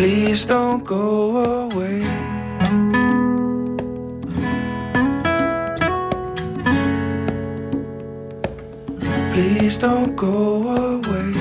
Please don't go away. Please don't go away.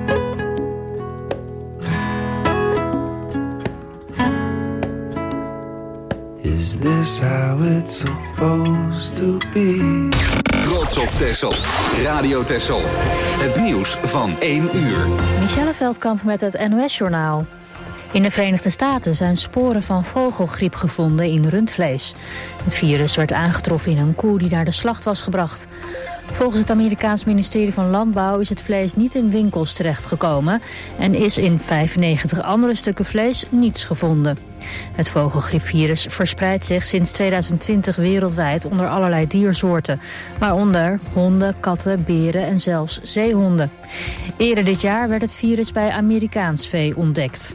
Is this how it's supposed to be? Trots op Texel. Radio Texel. Het nieuws van 1 uur. Michelle Veldkamp met het NOS-journaal. In de Verenigde Staten zijn sporen van vogelgriep gevonden in rundvlees. Het virus werd aangetroffen in een koe die naar de slacht was gebracht. Volgens het Amerikaans ministerie van Landbouw is het vlees niet in winkels terechtgekomen en is in 95 andere stukken vlees niets gevonden. Het vogelgriepvirus verspreidt zich sinds 2020 wereldwijd onder allerlei diersoorten, waaronder honden, katten, beren en zelfs zeehonden. Eerder dit jaar werd het virus bij Amerikaans vee ontdekt.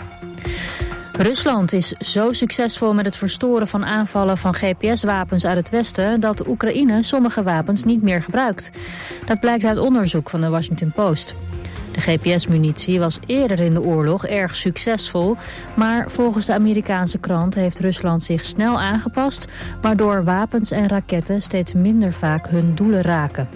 Rusland is zo succesvol met het verstoren van aanvallen van GPS-wapens uit het westen dat Oekraïne sommige wapens niet meer gebruikt. Dat blijkt uit onderzoek van de Washington Post. De GPS-munitie was eerder in de oorlog erg succesvol, maar volgens de Amerikaanse krant heeft Rusland zich snel aangepast, waardoor wapens en raketten steeds minder vaak hun doelen raken.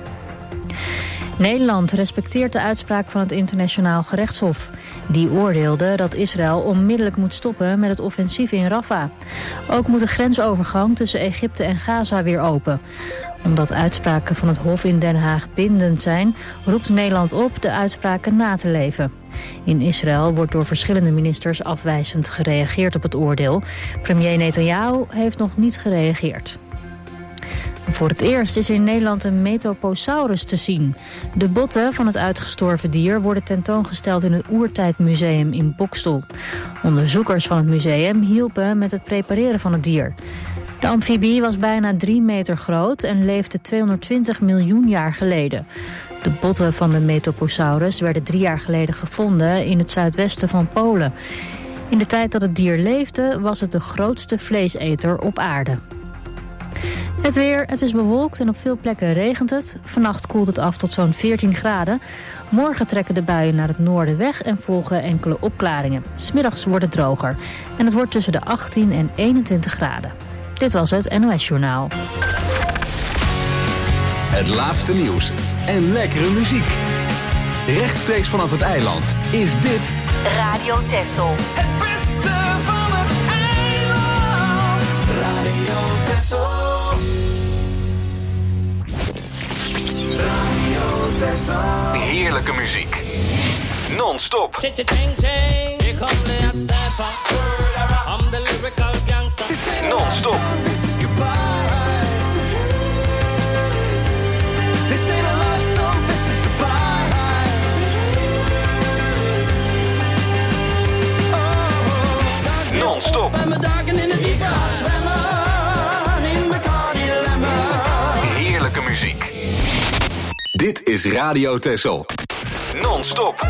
Nederland respecteert de uitspraak van het Internationaal Gerechtshof. Die oordeelde dat Israël onmiddellijk moet stoppen met het offensief in Rafah. Ook moet de grensovergang tussen Egypte en Gaza weer open. Omdat uitspraken van het Hof in Den Haag bindend zijn, roept Nederland op de uitspraken na te leven. In Israël wordt door verschillende ministers afwijzend gereageerd op het oordeel. Premier Netanyahu heeft nog niet gereageerd. Voor het eerst is in Nederland een Metoposaurus te zien. De botten van het uitgestorven dier worden tentoongesteld in het Oertijdmuseum in Boxtel. Onderzoekers van het museum hielpen met het prepareren van het dier. De amfibie was bijna 3 meter groot en leefde 220 miljoen jaar geleden. De botten van de Metoposaurus werden 3 jaar geleden gevonden in het zuidwesten van Polen. In de tijd dat het dier leefde was het de grootste vleeseter op aarde. Het weer, het is bewolkt en op veel plekken regent het. Vannacht koelt het af tot zo'n 14 graden. Morgen trekken de buien naar het noorden weg en volgen enkele opklaringen. 's Middags wordt het droger en het wordt tussen de 18 en 21 graden. Dit was het NOS-journaal. Het laatste nieuws en lekkere muziek. Rechtstreeks vanaf het eiland is dit Radio Texel. Het beste van het eiland. Radio Texel. Radio Texel. heerlijke muziek. Non-stop. Non-stop. Non-stop. Heerlijke muziek. Dit is Radio Texel. Non-stop.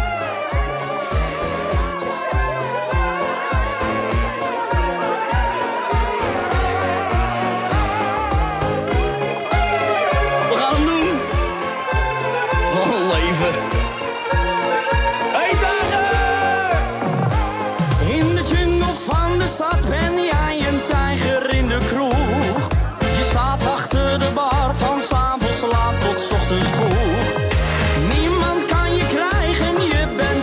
Niemand kan je krijgen, je bent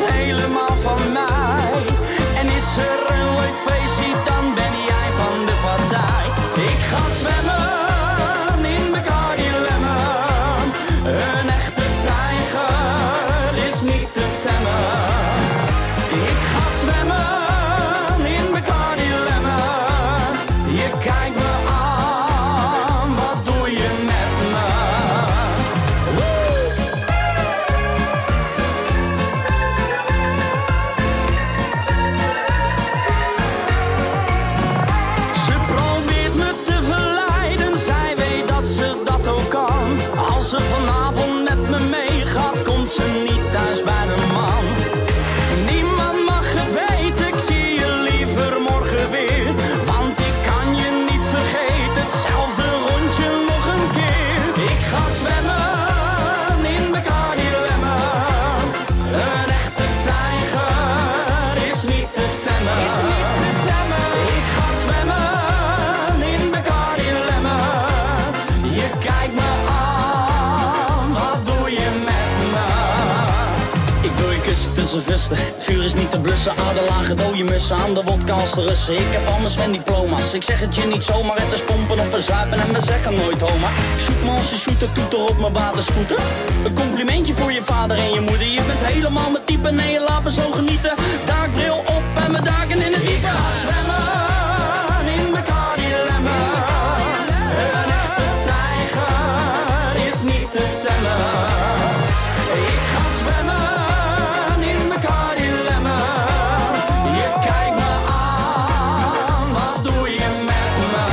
reservisten. Het vuur is niet te blussen, aderlagen dode mussen. Aan de wodka als de Russen. Ik heb anders mijn diploma's. Ik zeg het je niet zomaar, het is pompen of verzuipen. En we zeggen nooit homa. Shoot me als je shooter, toeter op mijn waterscooter. Een complimentje voor je vader en je moeder. Je bent helemaal mijn type, nee je laat me zo genieten. Daakbril op en mijn daken in het diepe. Ik ga zwemmen in mijn Cardi-lemmen. Een echte tijger is niet te temmen. Ik ga zwemmen in mijn Cardi-lemmen. Je kijkt me aan, wat doe je met me?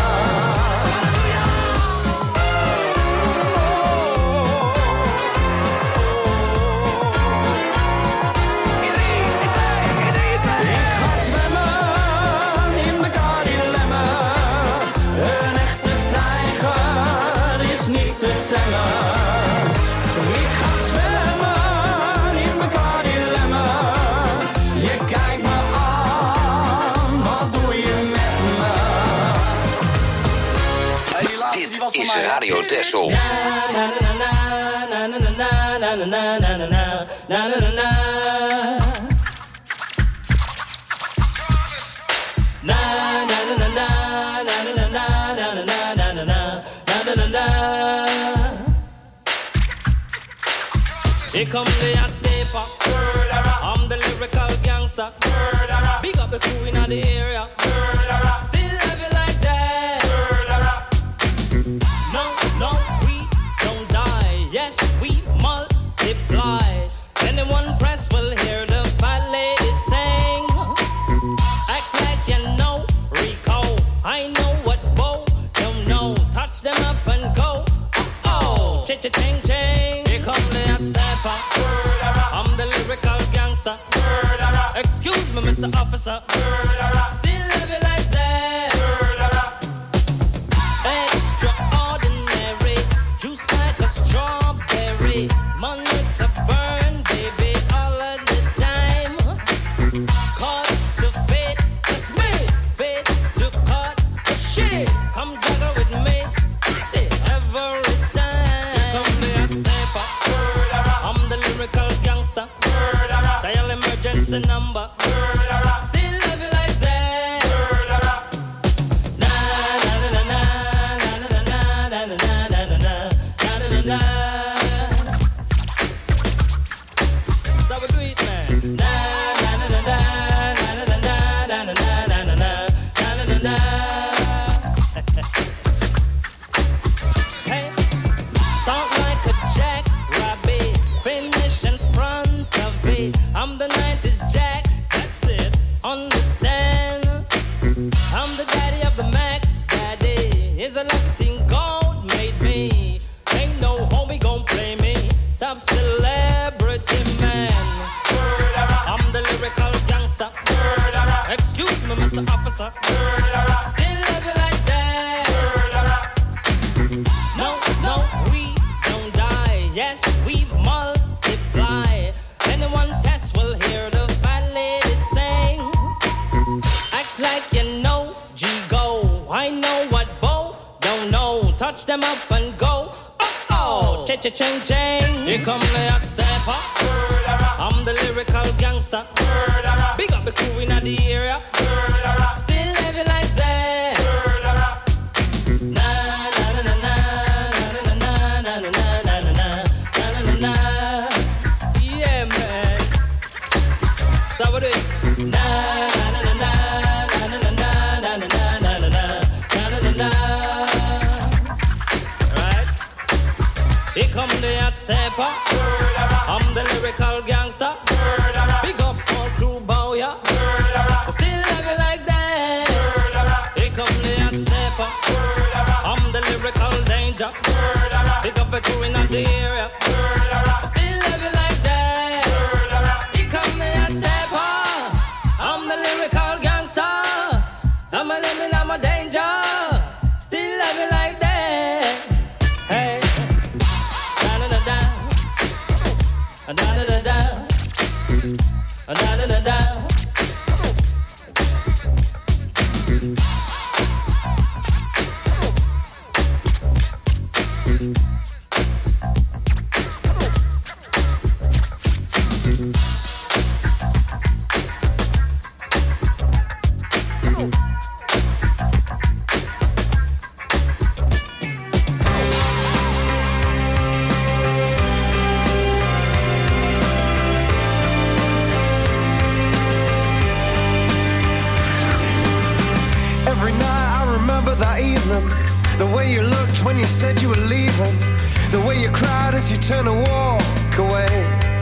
Ik ga zwemmen in mijn Cardi-lemmen. Een echte tijger is niet te temmen. Ik ga zwemmen in mijn Cardi-lemmen. Je kijkt me aan, wat doe je met me? Hey, die laatste, die was Dit van is mij. Radio Texel. Here come the hot stepper. I'm the lyrical gangster. Big up the crew in the area. Still love it like that. No, no, we don't die. Yes, we multiply. Anyone press will hear the fat lady sing. Act like you know Rico. I know what Bo don't know. Touch them up and go. Oh, cha-cha-ching, ching. Here come the hot stepper. I'm the lyrical gangster. Excuse me, Mr. Officer. Still love it like that. Extraordinary. Juice like a strawberry. Money to burn, baby, all of the time. Caught to fit, it's me. Fit to cut the shit. Come juggle with me. See, every time. Here come the hot stepper. I'm the lyrical gangster. Dial emergency number. Still love you like that. Na na na na na na na na na na na na na na. So we do it, man. Na na na na na na na na na na na na na na na. Hey, start like a jackrabbit, finish in front of it. I'm the 90s Jack, that's it, understand? I'm the daddy of the Mac, daddy. Is a Latin gold made me. Ain't no homie gon' play me. Top celebrity man. I'm the lyrical gangster. Excuse me, Mr. Officer. Still love you like that. No, no, we don't die. Yes, we multiply. Anyone test will hear the fat lady sing. Act like you know G-Go. I know what Bo don't know. Touch them up and go. Oh, cha-cha-ching-ching. Here come the hot stepper. I'm the lyrical gangster. Big up the crew in the area. Still love you like that. Na na na na na na na na na na na na na na. Yeah, man. So we do it. Na na na na na na na na na na na na na. Right. Here come the hot stepper. I'm the lyrical gangster. Big up all crew, bow ya. Still love you like that. Here come the hot stepper. I'm the lyrical danger. Big up the crew in the area. Still love you like that. Here come the hot stepper. I'm the lyrical gangster. I'm a limit, I'm a danger. Still love you like that. Hey. Da-da-da-da. Da-da-da-da. Da-da-da-da. way you looked when you said you were leaving, the way you cried as you turned to walk away.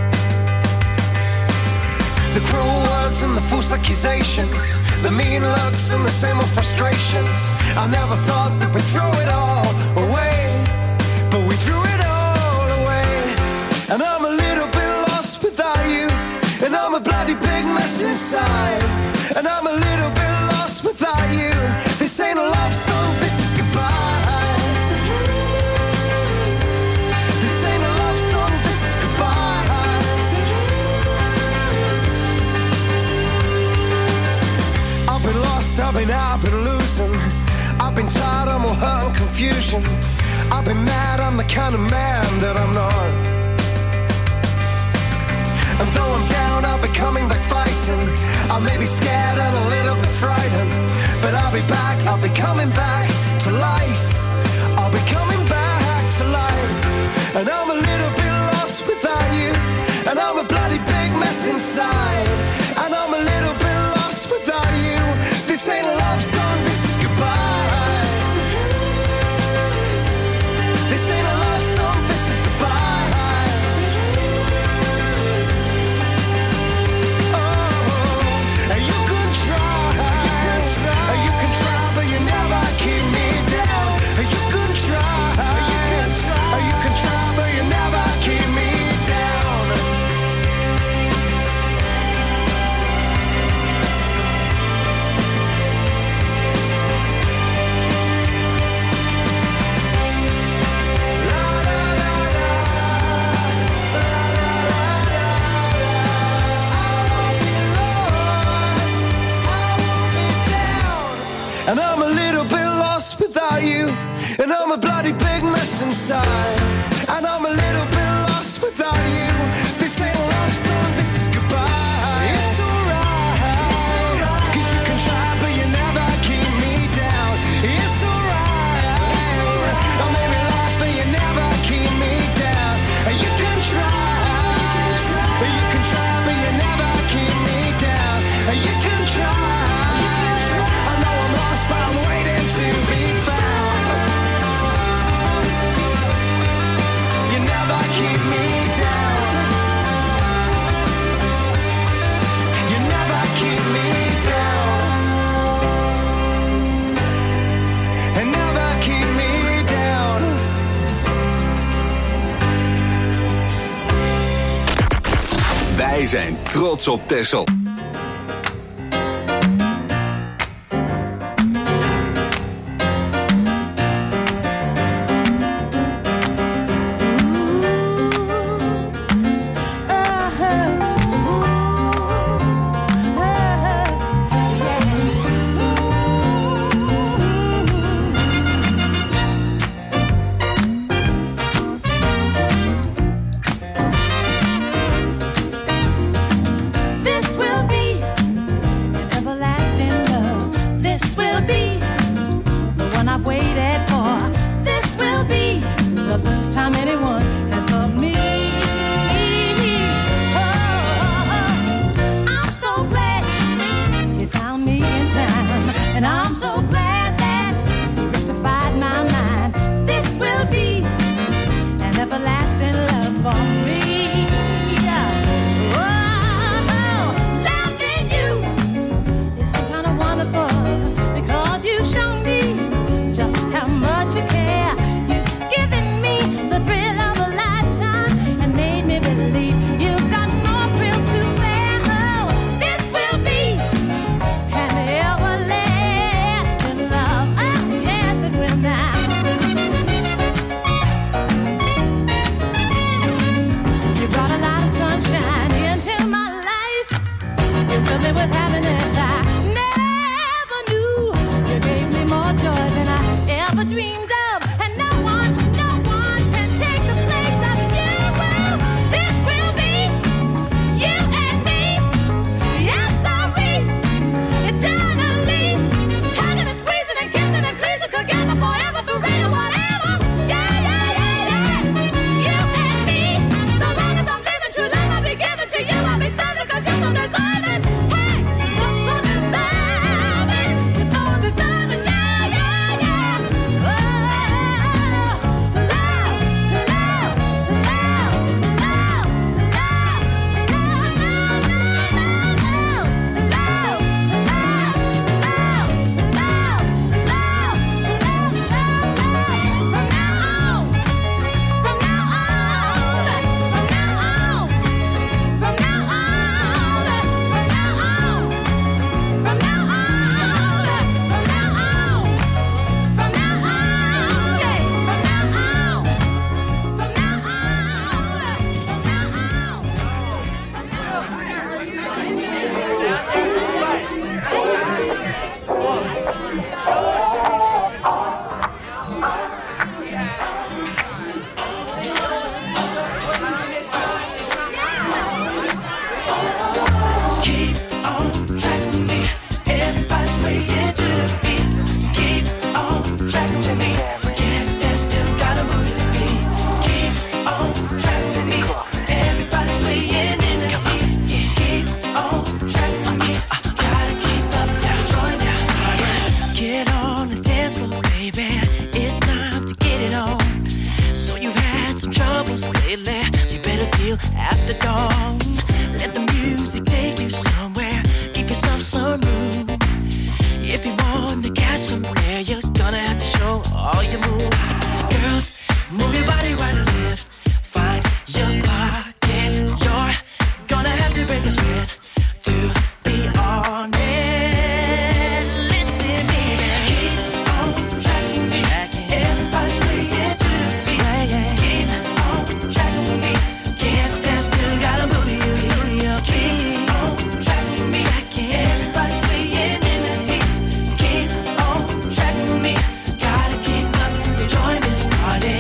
The cruel words and the false accusations, the mean looks and the same old frustrations. I never thought that we'd throw it all away, but we threw it all away. And I'm a little bit lost without you, and I'm a bloody big mess inside. And I'm a little bit lost without you. This ain't a love song, this is goodbye. This ain't a love song, this is goodbye. I've been lost, I've been out, I've been losing. I've been tired, I'm all hurt and confusion. I've been mad, I'm the kind of man that I'm not. And though I'm down, I'll be coming back fighting. I may be scared and a little bit frightened, but I'll be back, I'll be coming back to life. I'll be coming back to life. And I'm a little bit lost without you, and I'm a bloody big mess inside. And I'm a little bit lost without you. This ain't a love song, this is goodbye. This ain't a love song, this is goodbye. And I'm a little bit lost without you, and I'm a bloody big mess inside. And I'm a little bit lost without you. This ain't a love song, this is goodbye. It's alright, 'cause you can try but you never keep me down. It's alright, I may be lost but you never keep me down. You can try but you never keep me down. You can try, I know I'm lost but I'm waiting to be found. You never keep me down. You never keep me down. And never keep me down. Wij zijn trots op Texel. This will all you move. Girls, move your body right or left. Find your pocket. You're gonna have to break a sweat to be honest. Listen, baby, keep on tracking me. Everybody's swaying to the beat. Keep on tracking with me. Can't stand still, gotta move you. Keep on tracking me. Everybody's swaying in the heat. Keep on tracking with me. Gotta keep up to join this party.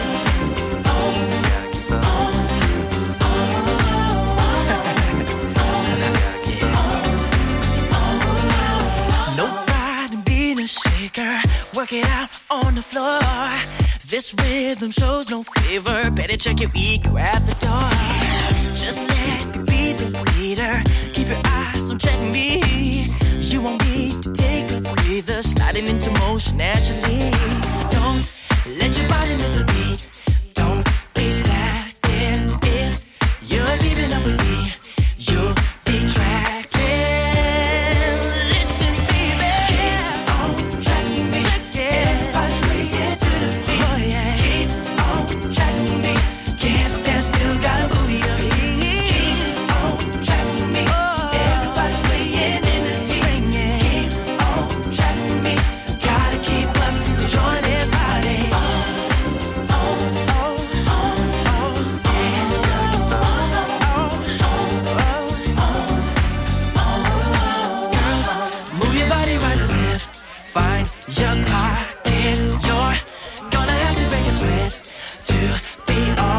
No pride in being a shaker. Work it out on the floor. This rhythm shows no favor. Better check your ego at the door. Just let me be the leader. Keep your eyes on check me. You won't need to take a breather. Sliding into motion naturally. Don't let your body miss a beat. Don't be slacking. If you're keeping up with me, you'll be tracking. Listen, baby, keep on tracking me. Everybody's swaying to the beat. Oh yeah, keep on tracking me. Can't stand still, gotta move your feet. Keep on tracking me. Everybody's swaying in the heat. Keep on tracking me. Gotta keep up to join this party. Girls, move your body right or left. Find your pocket. You're gonna have to break a sweat to be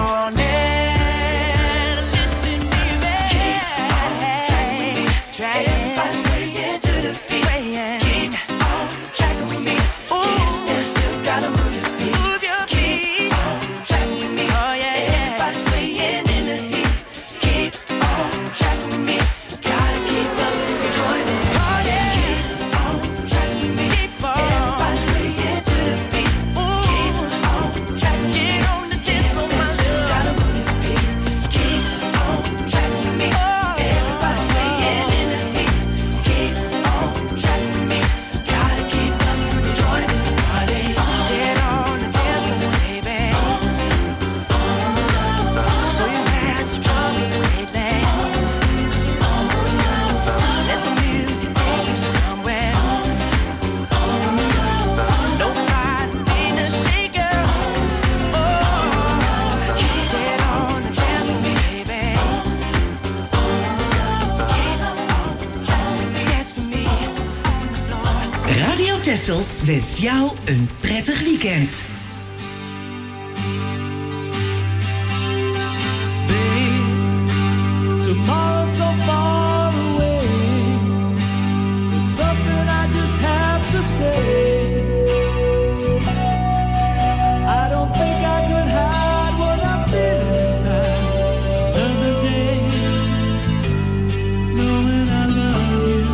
honest. Listen, baby, keep on tracking with me. Everybody's swaying to the beat. Keep on tracking with me. Can't stand still, gotta move your feet. Keep on tracking with me. Everybody's swaying in the heat. Keep on tracking with me. Gotta keep up and join this party. Keep on tracking with me. Everybody's swaying to the beat. Keep on tracking with me. Get on the dance floor, my love. Gotta move your feet. Keep on tracking with me. Everybody's swaying in the heat. Keep on tracking with me. Gotta keep up and join this party. Get on the dance floor, baby. So you had some troubles lately. Let the music take you somewhere. Nobody being a shaker. Oh, get on the dance with me, baby. Get on, dance with me on the floor. Radio Texel wenst jou een prettig weekend. Tomorrow's so far away. There's something I just have to say. I don't think I could hide what I'm feeling inside. Another day, knowing I love you.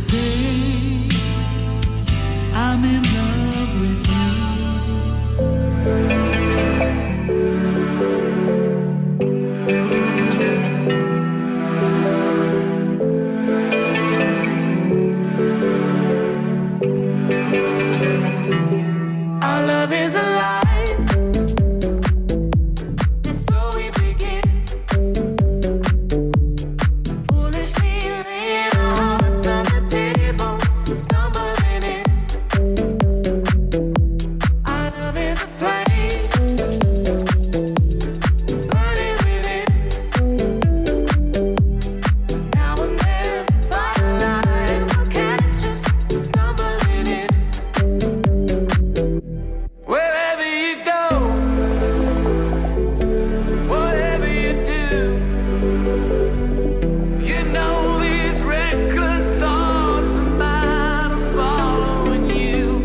say I'm in love with you. Our love is alive. It's so we begin. Foolishly laying our hearts on the table, stumbling in. Our love is a flame, burning within. Now and then, firelight will catch us stumbling in. Wherever you go, whatever you do, you know these reckless thoughts of mine are following you.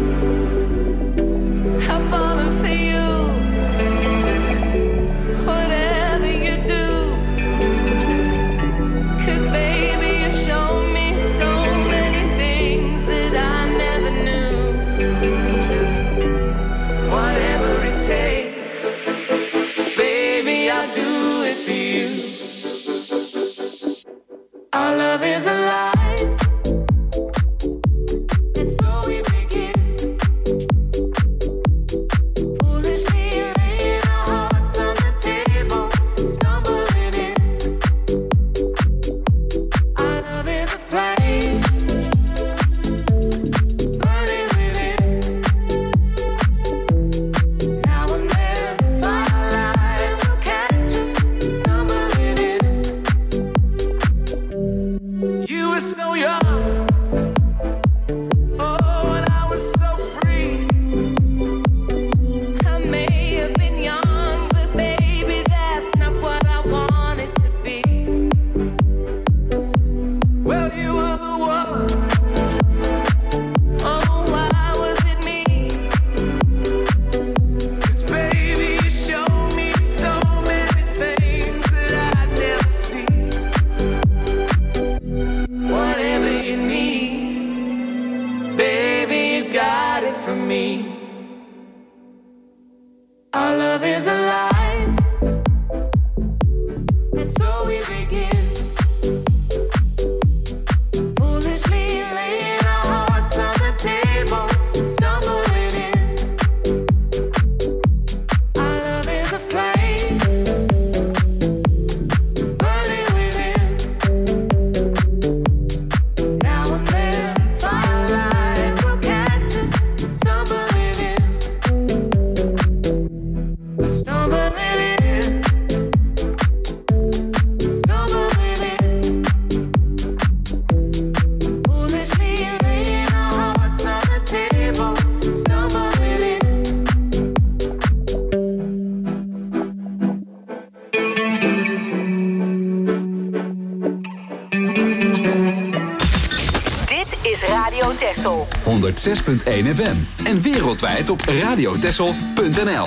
I'm falling for you, whatever you do. 'Cause baby, you show me so many things that I never knew. Whatever it takes, baby, I'll do it for you. Our love is alive. It's so we begin. Foolishly laying our hearts on the table, stumbling in. Our love is a flame, burning within. Now and then, firelight will catch us stumbling in. You were so young, oh, and I was so free. I may have been young, but baby, that's not what I wanted to be. Well, you were the one. Oh, why was it me? 'Cause baby, you showed me so many things that I'd never seen. Whatever you need, baby, you got it from me. Our love is alive. And so we begin. Foolishly laying our hearts on the table, stumbling in. Our love is a flame, burning within. Now and then, firelight will catch us stumbling in. Stumbling in. Stumbling in. Foolishly laying our hearts on the table, stumbling in. Dit is Radio Texel. 106.1 FM en wereldwijd op radiotexel.nl.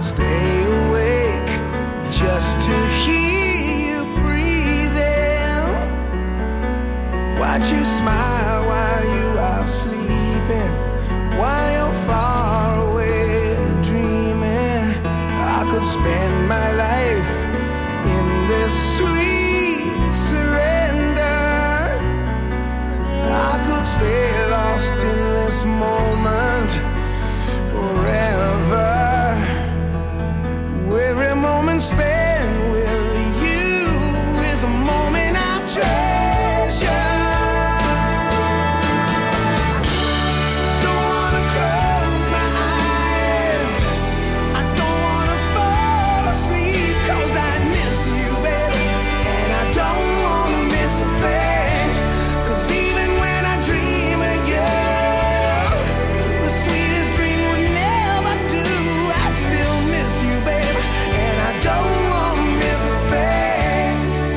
could stay awake just to hear you breathing. Watch you smile while you are sleeping, while you're far away and dreaming. I could spend my life in this sweet surrender. I could stay lost in this moment forever. Every moment spent with you is a moment I treasure. Don't wanna close my eyes, I don't wanna fall asleep, 'cause I miss you, baby, and I don't wanna miss a thing. 'Cause even when I dream of you, the sweetest dream would never do. I'd still miss you, baby, and I don't wanna miss a thing.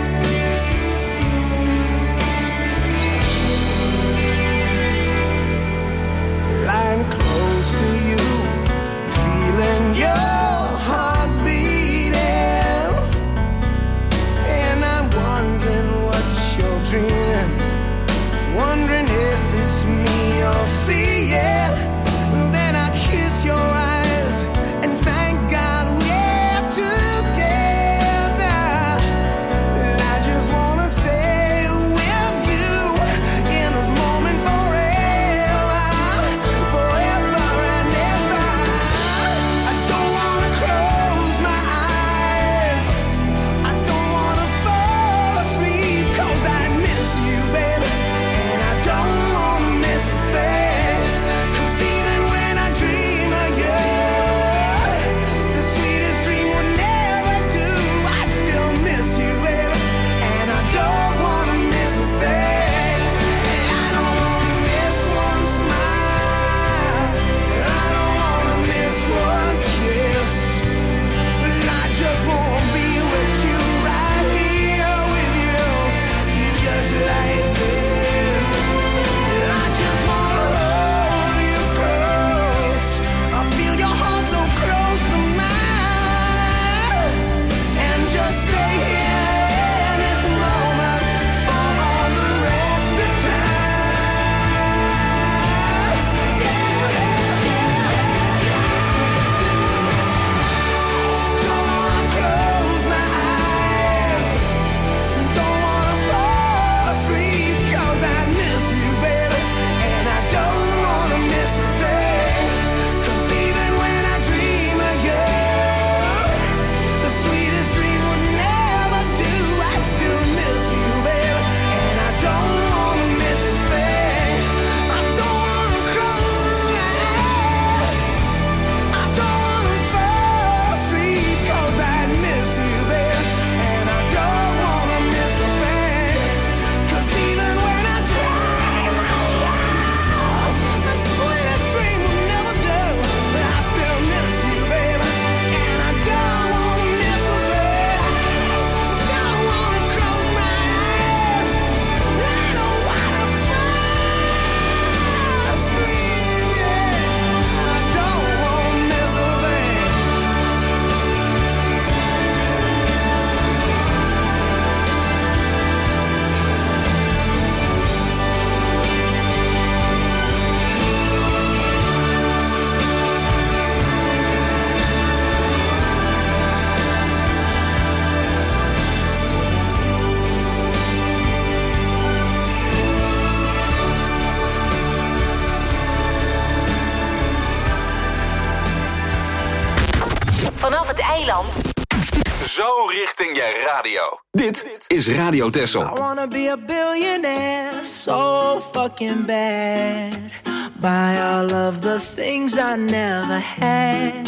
Lying close to you, feeling your heart beating, and I'm wondering what you're dreaming, wondering if it's me you're seeing. Then I kiss your eyes and thank God we're together. And I just wanna stay with you in this moment forever, forever and ever. I don't wanna close my eyes, I don't wanna fall asleep, 'cause I miss you, baby, and I don't wanna miss a thing. 'Cause even when I dream of you, the sweetest dream would never do. I'd still miss you, baby, and I don't wanna miss a thing. And I don't wanna miss one smile, I don't wanna miss one kiss. I just wanna be with you, right here with you, just like this. I just wanna hold you close, I feel your heart so close to mine, and just stay here in this moment for all the rest of time. Don't wanna close my eyes, don't wanna fall asleep, 'cause I miss you, baby, and I don't wanna miss a thing. 'Cause even when I dream of you, the sweetest dream would never do. I'd still miss you, baby, and I don't wanna miss a thing. I don't wanna close my eyes, I don't wanna fall asleep, 'cause I miss you, baby, and I don't wanna miss a thing. 'Cause even when I dream of you, the sweetest dream will never do. But I still miss you, baby, and I don't wanna miss a thing. Don't wanna close my eyes, I don't wanna fall asleep, yeah. I don't wanna miss a thing. Vanaf het eiland. Zo richting je radio. Dit is Radio Texel. I wanna be a billionaire, so fucking bad. Buy all of the things I never had.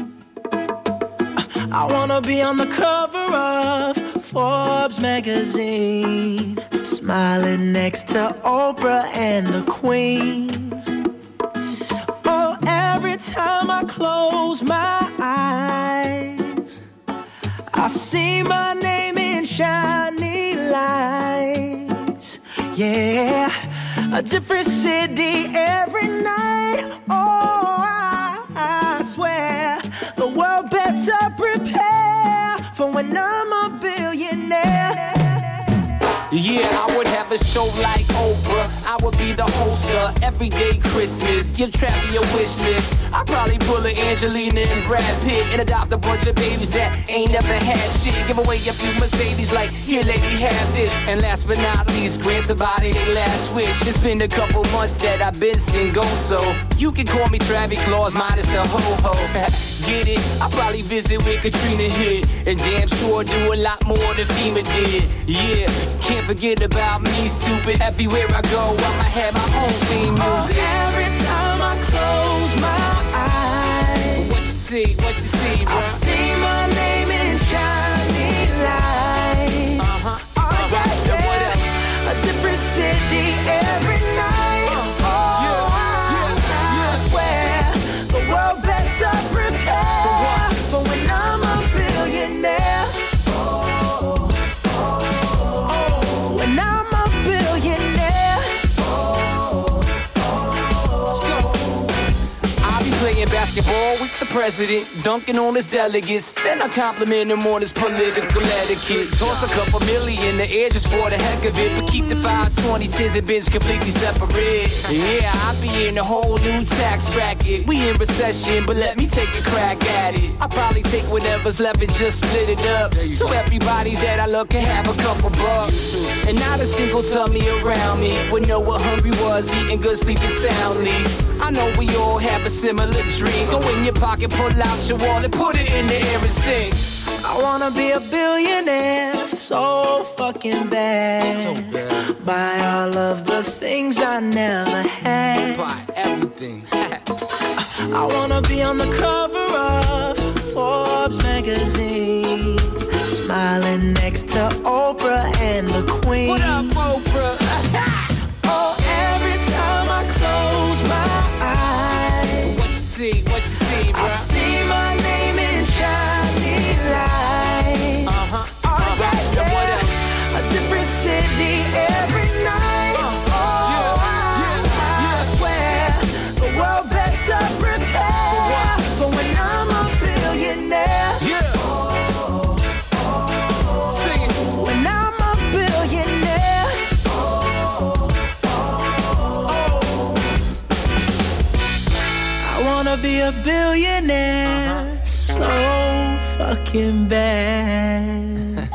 I wanna be on the cover of Forbes magazine, smiling next to Oprah and the Queen. Oh, every time I close my eyes, I see my name in shiny lights. Yeah, a different city every night. Oh, I swear the world better when I'm a billionaire. Yeah, I would have a show like Oprah. I would be the host of Everyday Christmas. Give Travis a wish list. I'd probably pull a Angelina and Brad Pitt and adopt a bunch of babies that ain't never had shit. Give away a few Mercedes like, here lady, have this. And last but not least, grant somebody their last wish. It's been a couple months that I've been single, so you can call me Travis Claus minus the ho-ho. Get it? I'll probably visit where Katrina hit, and damn sure do a lot more than FEMA did. Yeah, can't forget about me, stupid. Everywhere I go, I'ma have my own theme music. Oh, every time I close my eyes, what you see, bro? I see my name in shining lights. What else? A different city every night. I swear the world better prepare for when I'm a billionaire. When I'm a billionaire. Let's go. I'll be playing basketball with the president, dunking on his delegates, then I compliment him on his political etiquette. Toss a couple million in the air just for the heck of it, but keep the 5s, 20s, 10s, and bins completely separate. Yeah, I'll be in a whole new tax bracket. We in recession, but let me take a crack at it. I'll probably take whatever's left and just split it up, so everybody that I love can have a couple bucks. And not a single tummy around me would know what hungry was, eating good, sleeping soundly. I know we all have a similar dream. Go in your pocket, pull out your wallet, put it in the air and sing. I wanna be a billionaire so fucking bad. So bad. Buy all of the things I never had. Buy everything. I wanna be on the cover of Forbes magazine, smiling next to Oprah and the Queen. What up, Oprah? Oh, every time I close my eyes, What you see, bro? I see my name in shining lights. What else? A different city every night. I swear the world better prepare for when I'm a billionaire. Yeah. Sing it. When I'm a billionaire. I wanna be a billionaire so fucking bad.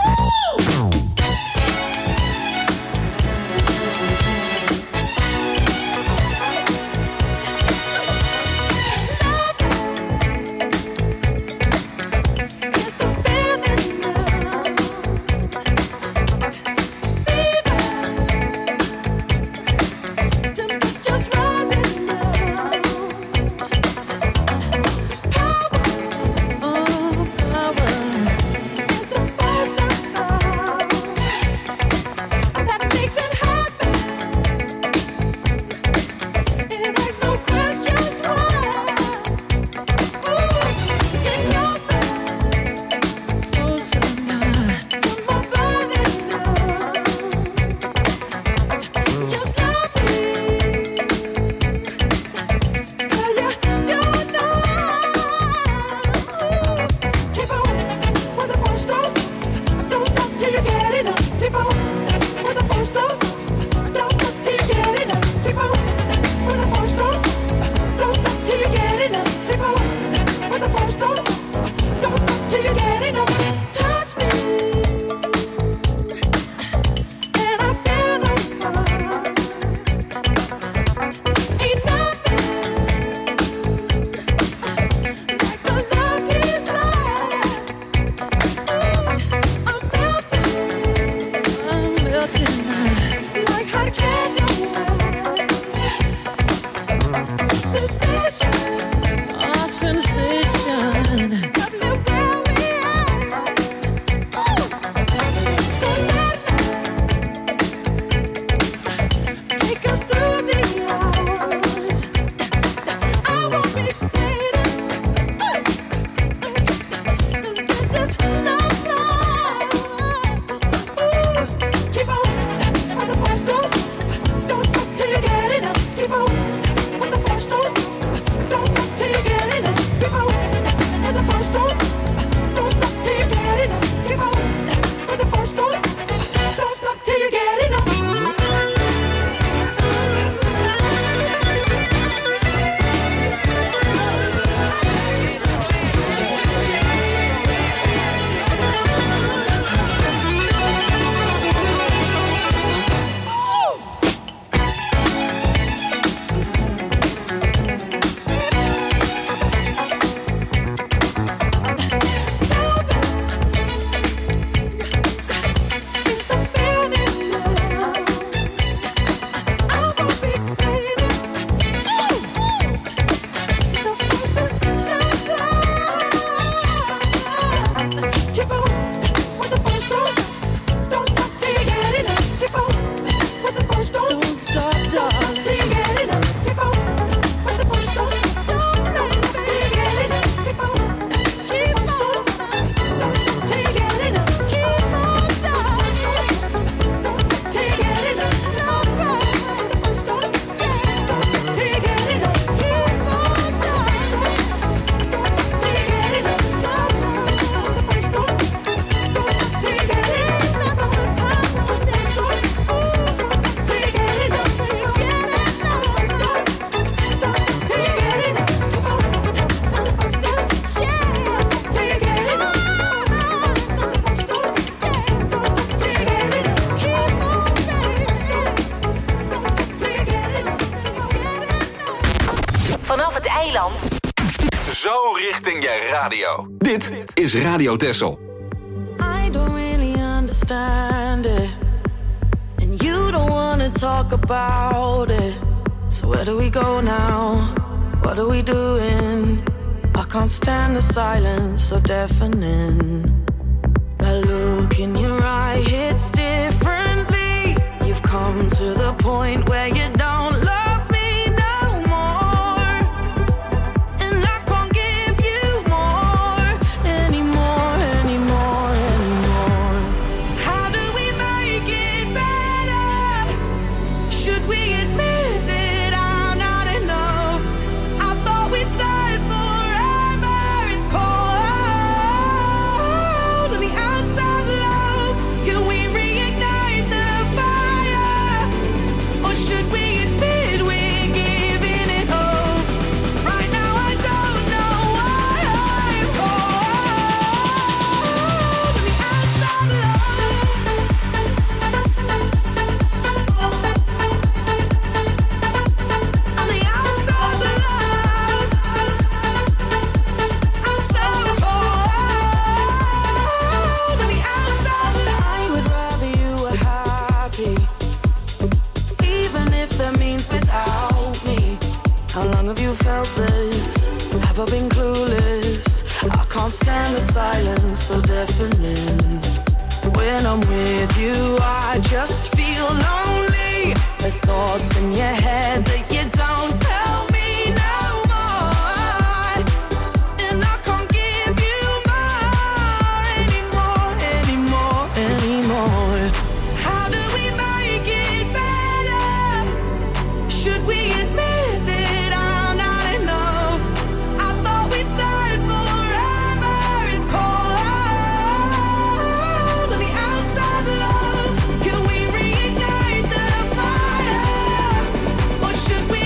Keep on. zo richting je radio. Dit is Radio Texel. I don't really understand it, and you don't wanna talk about it. So where do we go now? What are we doing? I can't stand the silence so deafening. That look in your eye hits differently. You've come to the point where you don't love me no more, and I can't give you more anymore, anymore, anymore. How do we make it better? Should we admit that I'm not enough? I thought we said forever. It's cold on the outside, love. Can we reignite the fire? Or should we admit we're giving it up? Right now I don't know why I'm cold on the outside, love. On the outside, love. I'm so cold on the outside, love. I would rather you were happy, even if that means without me. How long have you felt this? Have I been clueless? I can't stand the silence so deafening. When I'm with you, I just feel lonely. There's thoughts in your head that you don't tell me no more, and I can't give you more anymore, anymore, anymore. How do we make it better? Should we admit that I'm not enough? I thought we said forever. It's cold on the outside, love. Can we reignite the fire? Or should we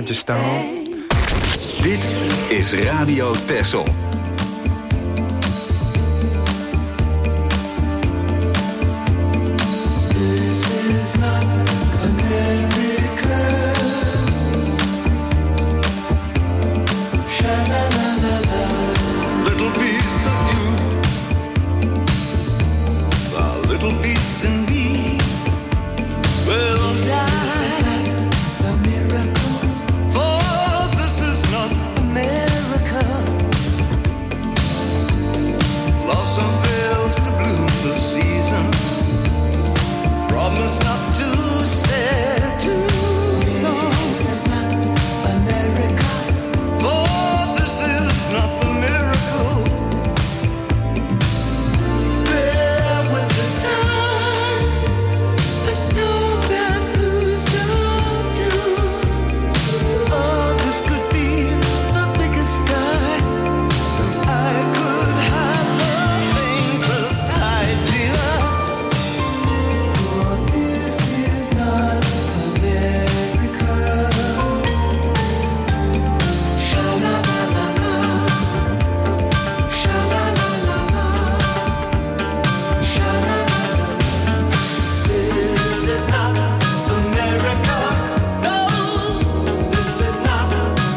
randje staan. Dit is Radio Texel. This is not America. Sha-la-la-la-la. Little piece of you, a little piece in me will die. This is not a miracle, for this is not America. Blossom fails to bloom the season. Promise not to stay too long. This is not America, for this is not the miracle. There was a time the snow bamboos of you. Oh, this could be the biggest sky, and I could have the faintest idea. For this is not America. Sha-la-la-la-la. Sha-la-la-la-la. Sha-la-la-la-la. This is not America. No, this is not.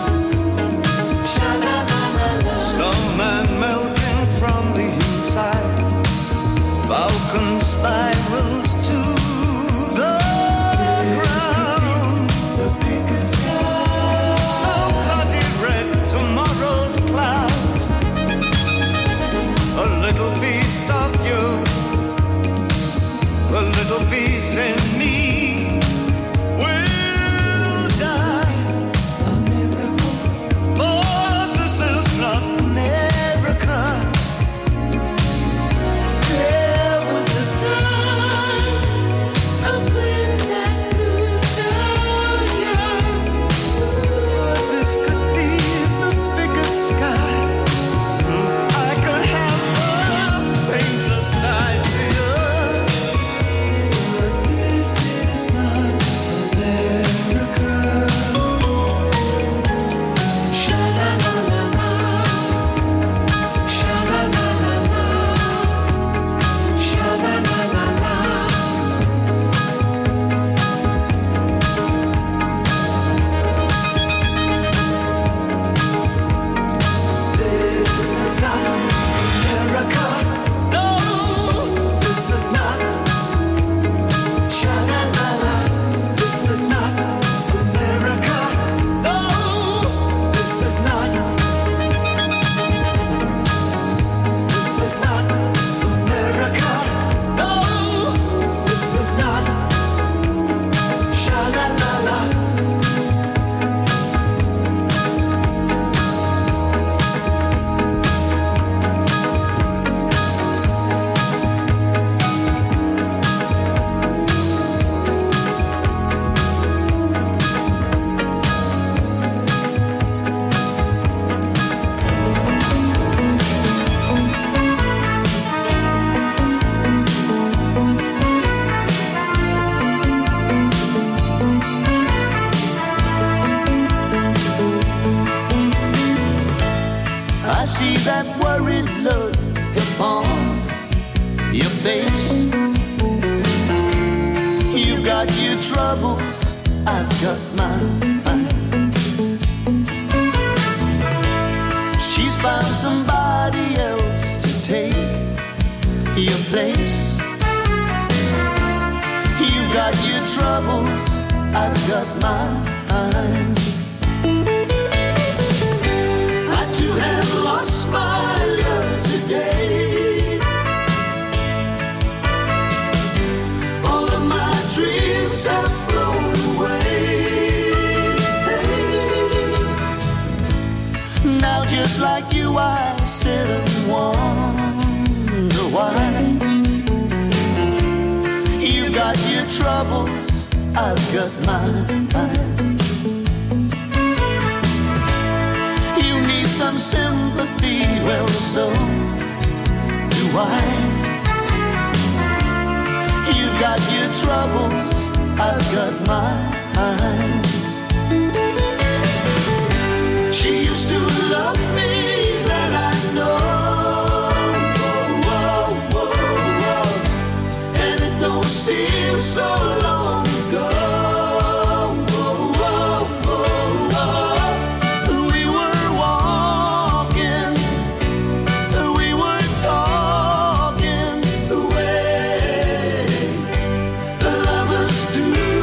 Sha-la-la-la-la. Snowman melting from the inside. Falcon spirals to the ground. The biggest sky. So bloody red, tomorrow's clouds. A little piece of you, a little piece in me will die. A miracle, for this is not America. There was a time when that blue sun young. This could be the biggest sky. I could have the faintest idea. But this is not America. Sha-la-la-la-la. Sha-la-la-la-la. Sha-la-la-la-la. This is not America. No, this is not. Sha-la-la-la. This is not America. No, this is not. This is not America. No, this is not. Sha-la-la-la. I see that worried look upon your face. You've got your troubles, I've got mine. She's found somebody else to take your place. You've got your troubles, I've got mine. I too have lost my love today. All of my dreams have flown away. Now just like you I sit and wonder why. You've got your troubles, I've got mine. You need some sympathy, well so do I. You've got your troubles, I've got mine. so long ago. We were walking, we were talking the way the lovers do.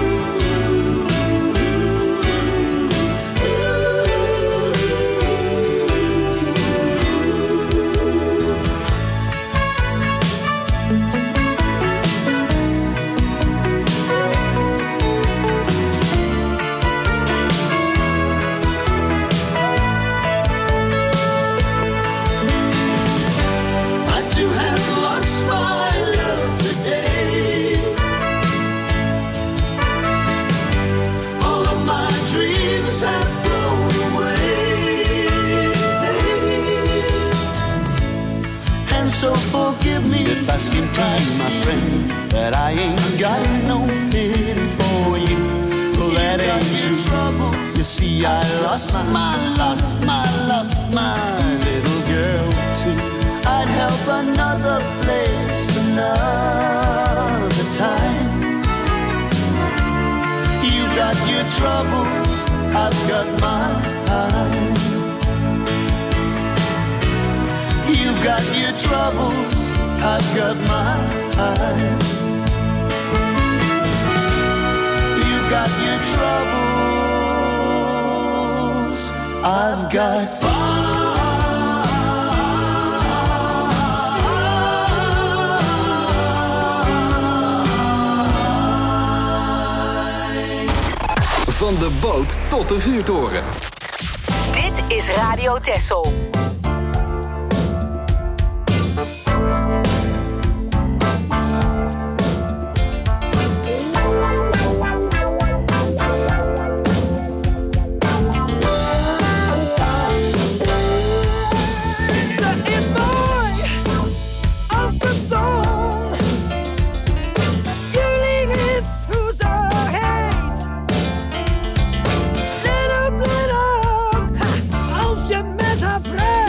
I too have lost my love today. All of my dreams have flown away. And so forgive me if I seem to you, my friend, that I ain't got no pity for you. Well, that ain't true. You see, I lost my little girl too. I'd help another place another time. You've got your troubles, I've got mine. You've got your troubles, I've got mine. You've got your troubles, I've got Van de boot tot de vuurtoren. Dit is Radio Texel. Ze is mooi als de zon. Jullie is hoe ze heet. Let op, als je met haar vreet.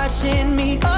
watching me. Oh,